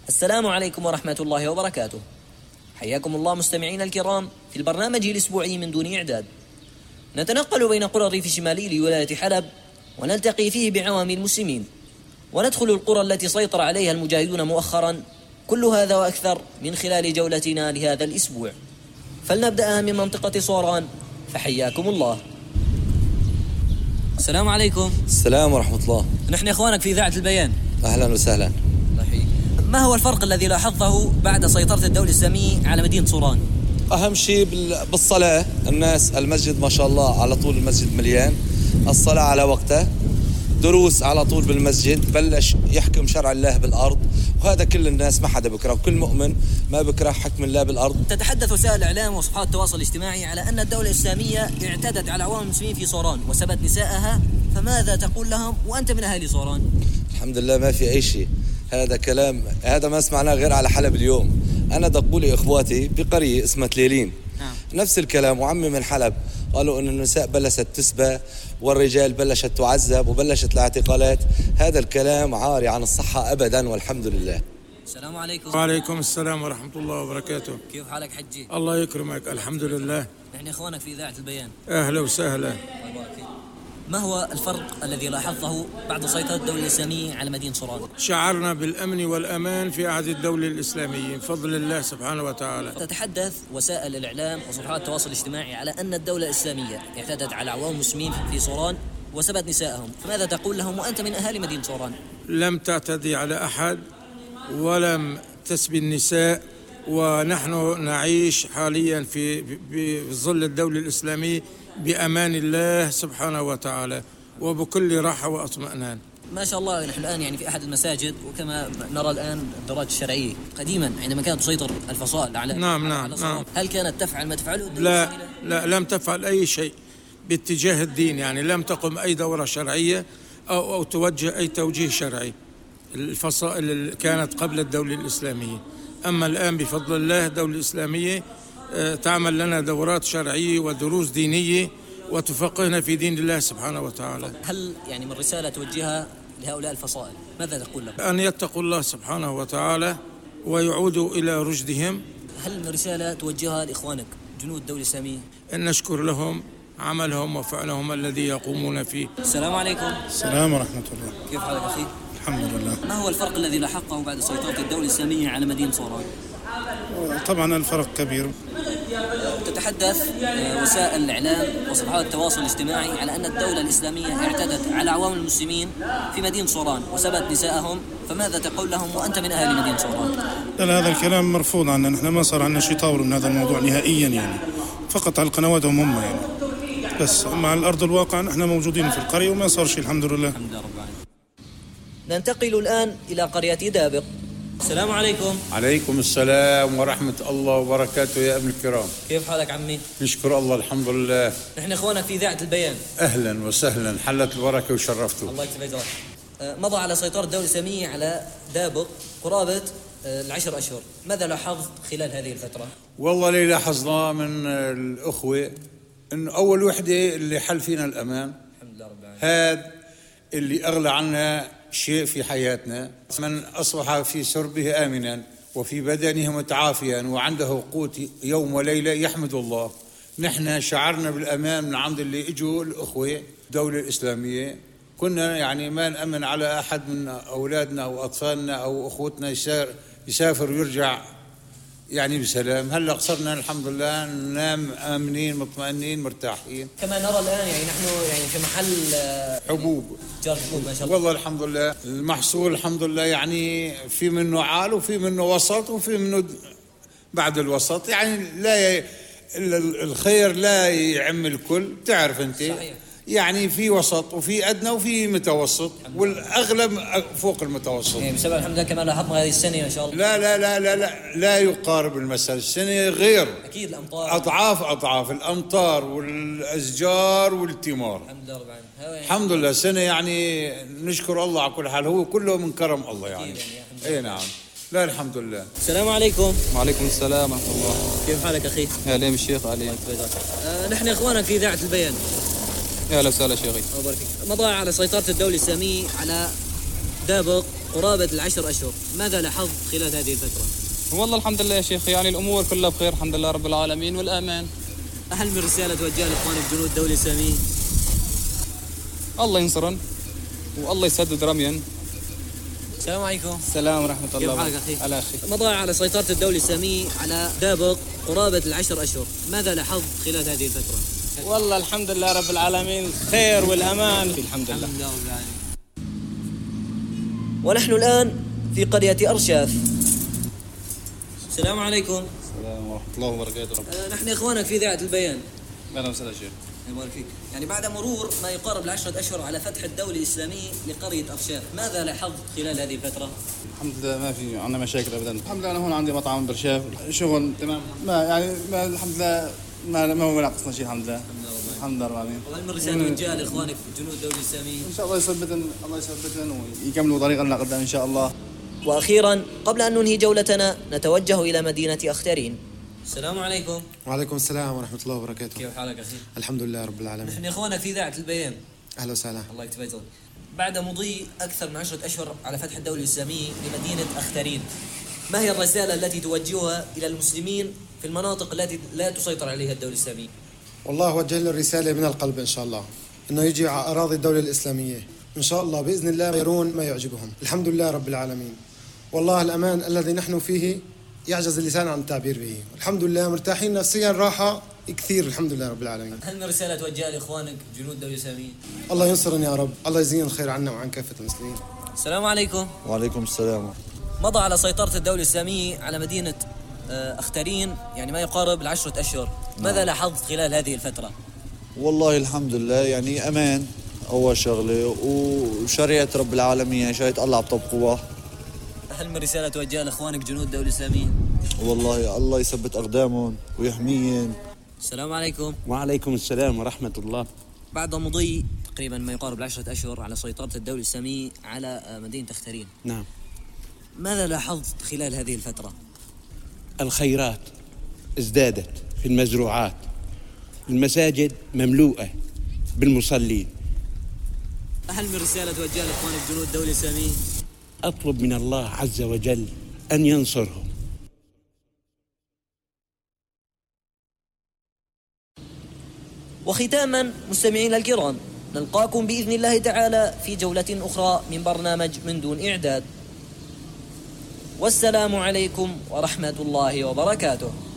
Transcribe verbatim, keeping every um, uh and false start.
السلام عليكم ورحمة الله وبركاته. حياكم الله مستمعين الكرام في البرنامج الأسبوعي من دون إعداد. نتنقل بين قرى الريف الشمالي لولاية حلب ونلتقي فيه بعوام المسلمين، وندخل القرى التي سيطر عليها المجاهدون مؤخرا. كل هذا وأكثر من خلال جولتنا لهذا الأسبوع. فلنبدأ من منطقة صوران، فحياكم الله. السلام عليكم. السلام ورحمة الله. نحن إخوانك في إذاعة البيان. أهلا وسهلا. ما هو الفرق الذي لاحظته بعد سيطرة الدولة الإسلامية على مدينة صوران؟ أهم شيء بالصلاة، الناس المسجد ما شاء الله على طول المسجد مليان، الصلاة على وقتها، دروس على طول بالمسجد، بلش يحكم شرع الله بالأرض، وهذا كل الناس ما حدا بكره، وكل مؤمن ما بكره حكم الله بالأرض. تتحدث وسائل الإعلام وصفحات التواصل الاجتماعي على أن الدولة الإسلامية اعتدت على عوام المسلمين في صوران وسبت نساءها، فماذا تقول لهم وأنت من أهالي صوران؟ الحمد لله ما في أي شيء، هذا كلام هذا ما سمعناه غير على حلب اليوم. أنا دقوا لي إخواتي بقرية اسمها تليلين نعم. نفس الكلام، وعمي من حلب قالوا أن النساء بلشت تسبى والرجال بلشت تعذب وبلشت الاعتقالات. هذا الكلام عاري عن الصحة أبدا، والحمد لله. السلام عليكم. وعليكم السلام ورحمة الله وبركاته. كيف حالك حجي؟ الله يكرمك، الحمد لله. نحن إخوانك في إذاعة البيان. أهلا وسهلا. ما هو الفرق الذي لاحظته بعد سيطرة الدولة الإسلامية على مدينة صوران؟ شعرنا بالأمن والأمان في عهد الدولة الإسلامية بفضل الله سبحانه وتعالى. تتحدث وسائل الإعلام وصفحات التواصل الاجتماعي على أن الدولة الإسلامية اعتدت على عوام المسلمين في صوران وسبت نساءهم، فماذا تقول لهم وأنت من أهالي مدينة صوران؟ لم تعتدي على أحد ولم تسبي النساء، ونحن نعيش حاليا في بظل الدولة الإسلامية بأمان الله سبحانه وتعالى وبكل راحة واطمئنان. ما شاء الله. نحن الآن يعني في أحد المساجد، وكما نرى الآن الدراج الشرعية. قديما عندما كانت تسيطر الفصائل على نعم نعم, على نعم. هل كانت تفعل ما تفعله؟ لا لا لم تفعل أي شيء باتجاه الدين، يعني لم تقم أي دورة شرعية أو, أو توجه أي توجيه شرعي. الفصائل كانت قبل الدولة الإسلامية، أما الآن بفضل الله الدولة الإسلامية تعمل لنا دورات شرعية ودروس دينية وتفقهنا في دين الله سبحانه وتعالى. هل يعني من رسالة توجهها لهؤلاء الفصائل ماذا تقول لهم؟ أن يتقوا الله سبحانه وتعالى ويعودوا إلى رشدهم. هل من رسالة توجهها لإخوانك جنود الدولة الإسلامية؟ أن نشكر لهم عملهم وفعلهم الذي يقومون فيه. السلام عليكم. السلام ورحمة الله. كيف حالك أخي؟ الحمد لله. ما هو الفرق الذي لاحظته بعد سيطرة الدولة الإسلامية على مدينة صوران؟ طبعا الفرق كبير. تتحدث وسائل الإعلام وصفحات التواصل الاجتماعي على أن الدولة الإسلامية اعتدت على عوام المسلمين في مدينة صوران وسبت نساءهم، فماذا تقول لهم وأنت من أهل مدينة صوران؟ لا، هذا الكلام مرفوض عنا، نحن ما صار عنا شيء طاول من هذا الموضوع نهائيا، يعني فقط على قنواتهم هم يعني، بس مع الأرض الواقع نحن موجودين في القرية وما صار شيء الحمد لله. الحمد لله رب العالمين. ننتقل الآن إلى قرية دابق. السلام عليكم. عليكم السلام ورحمة الله وبركاته يا ابن الكرام. كيف حالك عمي؟ نشكر الله الحمد لله. نحن إخوانك في إذاعة البيان. أهلا وسهلا، حلت البركة وشرفتوا. الله يكتب أجرك. مضى على سيطرة الدولة الإسلامية على دابق قرابة العشر أشهر، ماذا لاحظت خلال هذه الفترة؟ والله اللي لاحظناه من الأخوة إنه أول وحدة اللي حل فينا الأمان، الحمد لله رب العالمين. هذا اللي أغلى عنا شيء في حياتنا. من أصبح في سربه آمنا وفي بدنه متعافيا وعنده قوت يوم وليلة يحمد الله. نحن شعرنا بالأمان من عند اللي إجوا الأخوة الدولة الإسلامية. كنا يعني ما نأمن على أحد من أولادنا أو أطفالنا أو أخوتنا يسافر ويرجع يعني بسلام. هلا قصرنا الحمد لله ننام آمنين مطمئنين مرتاحين. كما نرى الآن يعني نحن يعني في محل حبوب جار حبوب ما شاء الله. والله الحمد لله المحصول الحمد لله، يعني في منه عال وفي منه وسط وفي منه بعد الوسط، يعني لا ي... الخير لا يعم الكل، تعرف أنت. صحيح. يعني في وسط وفي أدنى وفي متوسط، والأغلب فوق المتوسط. يعني بسبب الحمد لله كما لاحظنا هذه السنة ما شاء الله. لا لا لا لا لا, لا يقارب المسألة. السنة غير أكيد الأمطار أضعاف أضعاف الأمطار والأشجار والثمار. الحمد لله رب العالمين. الحمد لله سنة يعني نشكر الله على كل حال، هو كله من كرم الله يعني. أي نعم. لا الحمد لله. السلام عليكم. وعليكم السلام ورحمة الله. كيف حالك أخي؟ أهلا الشيخ علي. آه نحن إخوانك في إذاعة البيان. يا اهلا وسهلا شيخي. الله يبارك فيك. مضى على سيطرة الدولة الإسلامية على دابق قرابة العشر أشهر، ماذا لاحظت خلال هذه الفترة؟ والله الحمد لله يا شيخ، يعني الأمور كلها بخير الحمد لله رب العالمين والأمان. هل من رسالة توجهها لإخوانك جنود الدولة الإسلامية؟ الله ينصرن والله يسدد رميا. السلام عليكم. السلام ورحمة الله. كيف حالك أخي؟ على أخي. مضى على سيطرة الدولة الإسلامية على دابق قرابة العشر أشهر، ماذا لاحظت خلال هذه الفترة؟ والله الحمد لله رب العالمين خير والأمان الحمد لله. الحمد لله رب العالمين. ونحن الآن في قرية أرشاف. السلام عليكم. السلام ورحمة الله وبركاته. آه نحن إخوانك في إذاعة البيان. أهلا وسهلا شيخ. يبارك فيك. يعني بعد مرور ما يقارب العشرة أشهر على فتح الدولة الإسلامية لقرية أرشاف، ماذا لاحظت خلال هذه الفترة؟ الحمد لله ما في عندنا مشاكل أبدا. الحمد لله أنا هون عندي مطعم برشاف، شغل تمام. ما يعني ما الحمد لله ما ما هو ناقصنا شيء الحمد لله. الحمد لله رب العالمين. وهل من رسالة توجهها لإخوانك جنود الدولة الإسلامية؟ إن شاء الله يثبتن الله يثبتن ويكملوا طريقنا لقدام إن شاء الله. وأخيرا قبل أن ننهي جولتنا نتوجه إلى مدينة أخترين. السلام عليكم. وعليكم السلام ورحمة الله وبركاته. كيف حالك أخي؟ الحمد لله رب العالمين. نحن إخوانك في إذاعة البيان. أهلا وسهلا. الله يكتب أجرك. بعد مضي أكثر من عشرة أشهر على فتح الدولة الإسلامية لمدينة أخترين، ما هي الرسالة التي توجهها إلى المسلمين في المناطق التي لا تسيطر عليها الدولة الإسلامية؟ والله وجه له الرسالة من القلب إن شاء الله، إنه يجي على أراضي الدولة الإسلامية إن شاء الله بإذن الله يرون ما يعجبهم. الحمد لله رب العالمين. والله الأمان الذي نحن فيه يعجز اللسان عن التعبير به. الحمد لله مرتاحين نفسيا راحة كثير الحمد لله رب العالمين. هل من رسالة توجهها لإخوانك جنود الدولة الإسلامية؟ الله ينصرنا يا رب، الله يزين الخير عنا وعن كافة المسلمين. السلام عليكم. وعليكم السلام. مضى على سيطرة الدولة الإسلامية على مدينة أخترين يعني ما يقارب العشرة أشهر، ماذا لاحظت خلال هذه الفترة؟ والله الحمد لله يعني أمان أول شغلة، وشريعة رب العالمين يعني شريعة الله بطبقوها. هل من رسالة توجهها لإخوانك جنود الدولة الإسلامية؟ والله الله يثبت أقدامهم ويحميهم. السلام عليكم. وعليكم السلام ورحمة الله. بعد مضي تقريبا ما يقارب العشرة أشهر على سيطرة الدولة الإسلامية على مدينة أخترين، نعم، ماذا لاحظت خلال هذه الفترة؟ الخيرات ازدادت في المزروعات، المساجد مملوءة بالمصلين. هل من رسالة توجهها لإخوانك جنود الدولة الإسلامية؟ أطلب من الله عز وجل أن ينصرهم. وختاما مستمعينا الكرام، نلقاكم بإذن الله تعالى في جولة أخرى من برنامج من دون إعداد، والسلام عليكم ورحمة الله وبركاته.